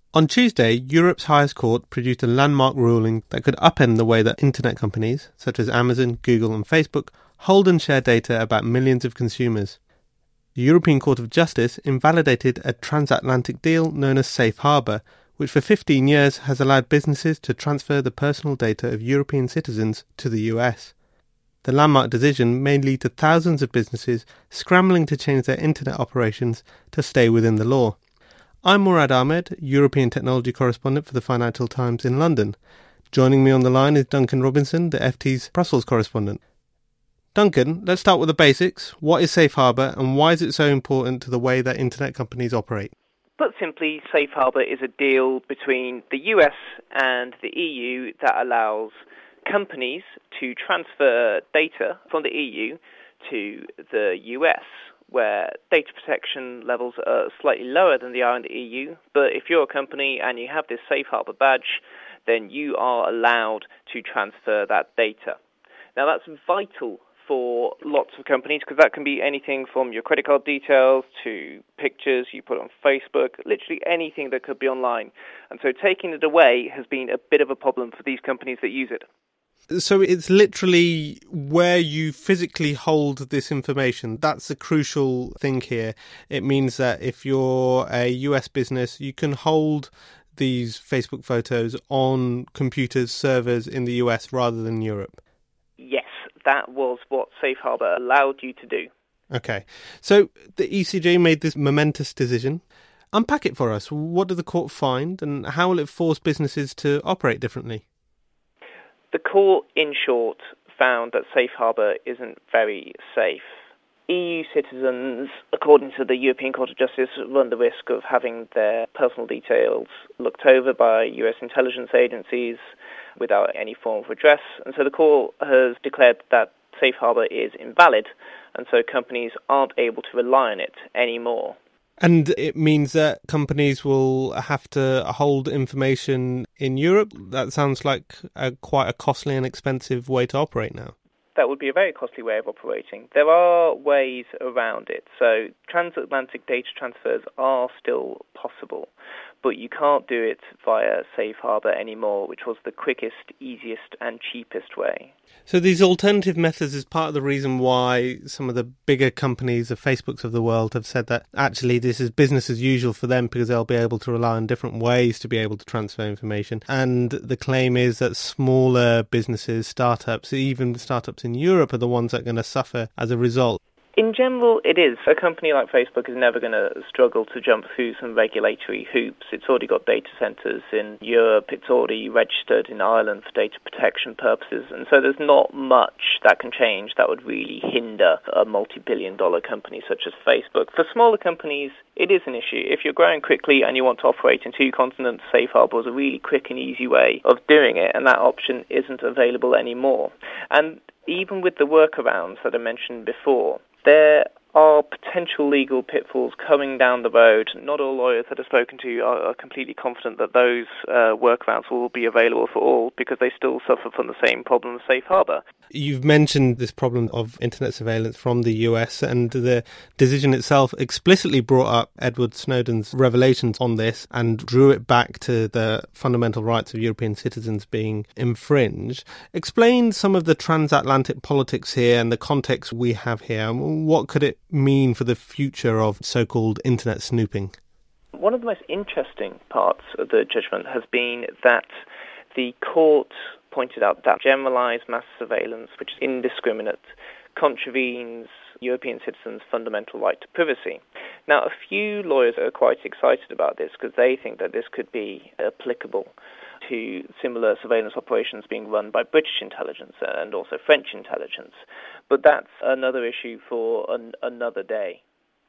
On Tuesday, Europe's highest court produced a landmark ruling that could upend the way that internet companies, such as Amazon, Google and Facebook, hold and share data about millions of consumers. The European Court of Justice invalidated a transatlantic deal known as Safe Harbour, which for 15 years has allowed businesses to transfer the personal data of European citizens to the US. The landmark decision may lead to thousands of businesses scrambling to change their internet operations to stay within the law. I'm Murad Ahmed, European technology correspondent for the Financial Times in London. Joining me on the line is Duncan Robinson, the FT's Brussels correspondent. Duncan, let's start with the basics. What is Safe Harbour and why is it so important to the way that internet companies operate? Put simply, Safe Harbour is a deal between the US and the EU that allows companies to transfer data from the EU to the US, where data protection levels are slightly lower than they are in the EU. But if you're a company and you have this Safe Harbour badge, then you are allowed to transfer that data. Now, that's vital for lots of companies because that can be anything from your credit card details to pictures you put on Facebook, literally anything that could be online. And so taking it away has been a bit of a problem for these companies that use it. So it's literally where you physically hold this information. That's the crucial thing here. It means that if you're a US business, you can hold these Facebook photos on computers, servers in the US rather than Europe. Yes, that was what Safe Harbour allowed you to do. Okay. So the ECJ made this momentous decision. Unpack it for us. What did the court find and how will it force businesses to operate differently? The court, in short, found that Safe Harbour isn't very safe. EU citizens, according to the European Court of Justice, run the risk of having their personal details looked over by US intelligence agencies without any form of redress. And so the court has declared that Safe Harbour is invalid, and so companies aren't able to rely on it anymore. And it means that companies will have to hold information in Europe? That sounds like quite a costly and expensive way to operate now. That would be a very costly way of operating. There are ways around it. So transatlantic data transfers are still possible, but you can't do it via Safe Harbour anymore, which was the quickest, easiest and cheapest way. So these alternative methods is part of the reason why some of the bigger companies, the Facebooks of the world, have said that actually this is business as usual for them because they'll be able to rely on different ways to be able to transfer information. And the claim is that smaller businesses, startups, even startups in Europe are the ones that are going to suffer as a result. In general, it is. A company like Facebook is never going to struggle to jump through some regulatory hoops. It's already got data centres in Europe. It's already registered in Ireland for data protection purposes. And so there's not much that can change that would really hinder a multi-billion-dollar company such as Facebook. For smaller companies, it is an issue. If you're growing quickly and you want to operate in 2 continents, Safe Harbour is a really quick and easy way of doing it, and that option isn't available anymore. And even with the workarounds that I mentioned before, there are potential legal pitfalls coming down the road. Not all lawyers that I've spoken to are completely confident that those workarounds will be available for all because they still suffer from the same problem as Safe Harbour. You've mentioned this problem of internet surveillance from the US, and the decision itself explicitly brought up Edward Snowden's revelations on this and drew it back to the fundamental rights of European citizens being infringed. Explain some of the transatlantic politics here and the context we have here. What could it mean for the future of so-called internet snooping? One of the most interesting parts of the judgment has been that the court pointed out that generalised mass surveillance, which is indiscriminate, contravenes European citizens' fundamental right to privacy. Now, a few lawyers are quite excited about this because they think that this could be applicable to similar surveillance operations being run by British intelligence and also French intelligence. But that's another issue for another day.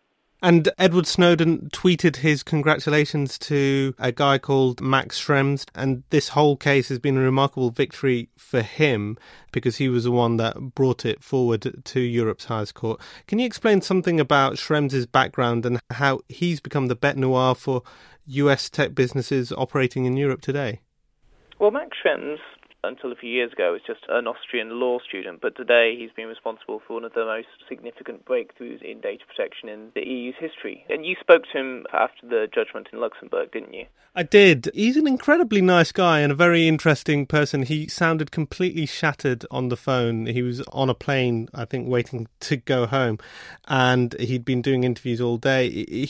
And Edward Snowden tweeted his congratulations to a guy called Max Schrems, and this whole case has been a remarkable victory for him because he was the one that brought it forward to Europe's highest court. Can you explain something about Schrems' background and how he's become the bête noire for US tech businesses operating in Europe today? Well, Max Schrems until a few years ago, was just an Austrian law student, but today he's been responsible for one of the most significant breakthroughs in data protection in the EU's history. And you spoke to him after the judgment in Luxembourg, didn't you? I did. He's an incredibly nice guy and a very interesting person. He sounded completely shattered on the phone. He was on a plane, I think, waiting to go home, and he'd been doing interviews all day.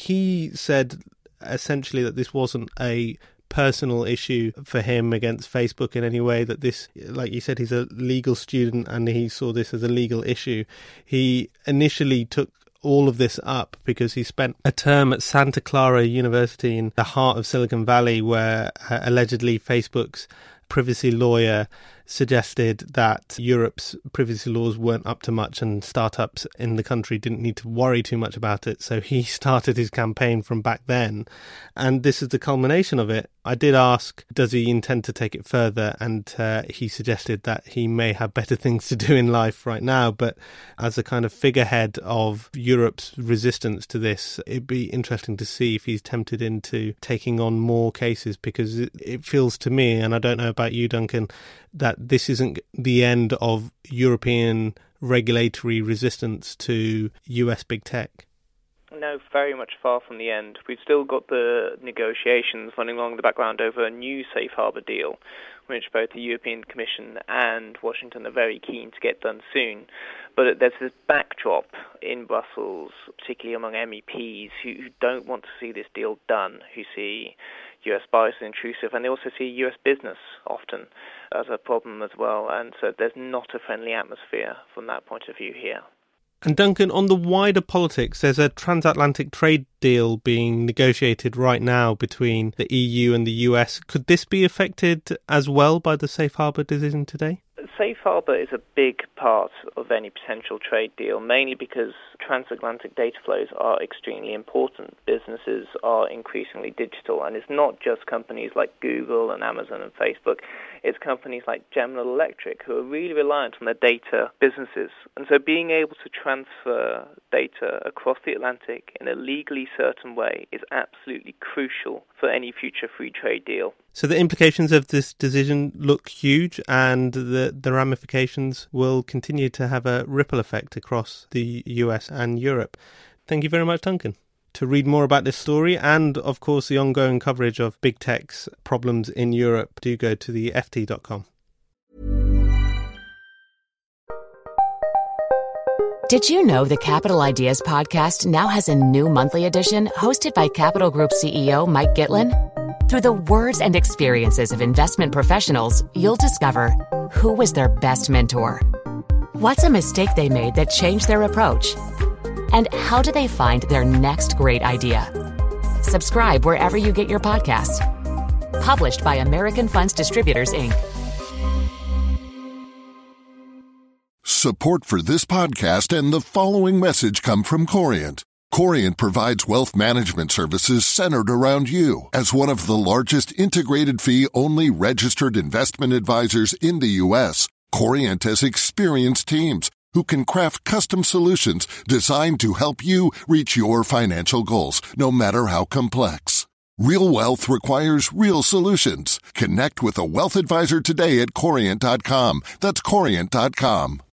He said essentially that this wasn't a personal issue for him against Facebook in any way, that this, like you said, he's a legal student and he saw this as a legal issue. He initially took all of this up because he spent a term at Santa Clara University in the heart of Silicon Valley, where allegedly Facebook's privacy lawyer suggested that Europe's privacy laws weren't up to much and startups in the country didn't need to worry too much about it. So he started his campaign from back then. And this is the culmination of it. I did ask, does he intend to take it further? And he suggested that he may have better things to do in life right now. But as a kind of figurehead of Europe's resistance to this, it'd be interesting to see if he's tempted into taking on more cases, because it feels to me, and I don't know about you, Duncan, that this isn't the end of European regulatory resistance to US big tech. No, very much far from the end. We've still got the negotiations running along the background over a new safe harbour deal, which both the European Commission and Washington are very keen to get done soon. But there's this backdrop in Brussels, particularly among MEPs, who don't want to see this deal done, who see US bias as intrusive, and they also see US business often as a problem as well. And so there's not a friendly atmosphere from that point of view here. And Duncan, on the wider politics, there's a transatlantic trade deal being negotiated right now between the EU and the US. Could this be affected as well by the safe harbour decision today? Safe harbour is a big part of any potential trade deal, mainly because transatlantic data flows are extremely important. Businesses are increasingly digital, and it's not just companies like Google and Amazon and Facebook. It's companies like General Electric who are really reliant on their data businesses. And so being able to transfer data across the Atlantic in a legally certain way is absolutely crucial for any future free trade deal. So the implications of this decision look huge, and the ramifications will continue to have a ripple effect across the US and Europe. Thank you very much, Duncan. To read more about this story and, of course, the ongoing coverage of big tech's problems in Europe, do go to the FT.com. Did you know the Capital Ideas podcast now has a new monthly edition hosted by Capital Group CEO Mike Gitlin? Through the words and experiences of investment professionals, you'll discover who was their best mentor, what's a mistake they made that changed their approach, and how do they find their next great idea. Subscribe wherever you get your podcasts. Published by American Funds Distributors, Inc. Support for this podcast and the following message come from Corient. Corient provides wealth management services centered around you. As one of the largest integrated fee-only registered investment advisors in the U.S., Corient has experienced teams who can craft custom solutions designed to help you reach your financial goals, no matter how complex. Real wealth requires real solutions. Connect with a wealth advisor today at Corient.com. That's Corient.com.